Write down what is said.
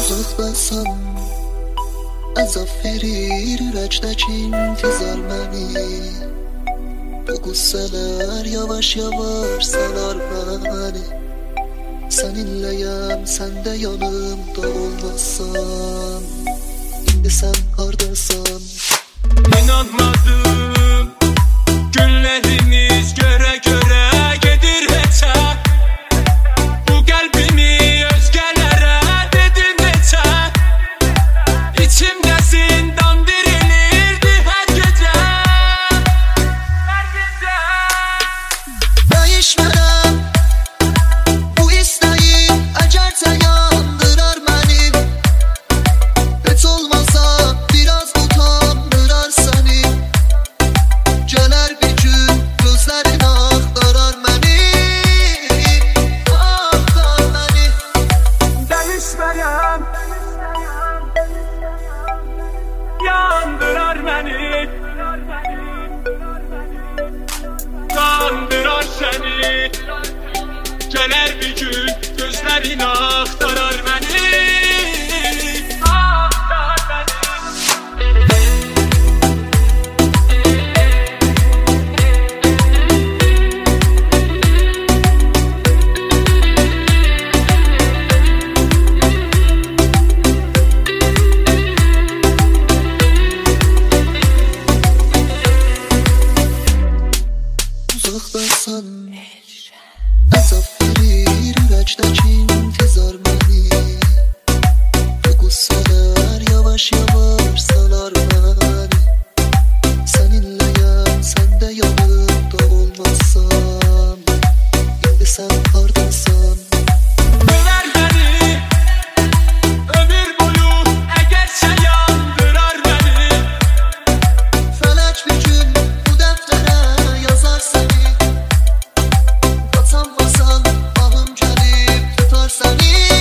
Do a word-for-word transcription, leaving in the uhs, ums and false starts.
Uzaqdasan, əzab verir ürəkdəki intizar məni. Bu qüssələr yavaş yavaş salar məni. Səninləyəm, sən də yanımda olmazsan. İndi sən hardasan? İnanmadım, günlərimiz görə görə gedir heçə. Bu qəlbimi özgələrə dedin neçə. İçimdə zindan dirilirdi hər gecə. Hər gecə Dəyişmərəm bu istəyin, əgərcə yandırar məni. Heç olmasa biraz utandırar səni. Gələr bir gün gözlərin axtarar məni. Axtar məni. dəyişməyəm, yandırar məni, kandırar səni. Gələr bir gün gözlərin axtarar məni. Axtar məni. Uzaqdasan, əzab verir ürəkdəki intizar məni. Bu qüssələr yavaş yavaş salar məni. Səninləyəm, sən də yanımda olmazsan. İndi sən hardasan? Ölər məni, ömür boyu əgərsə yandırar məni. Fələk bir gün bu dəftərə yazar səni. Qaçanmasan, ahım gəlib tutar səni.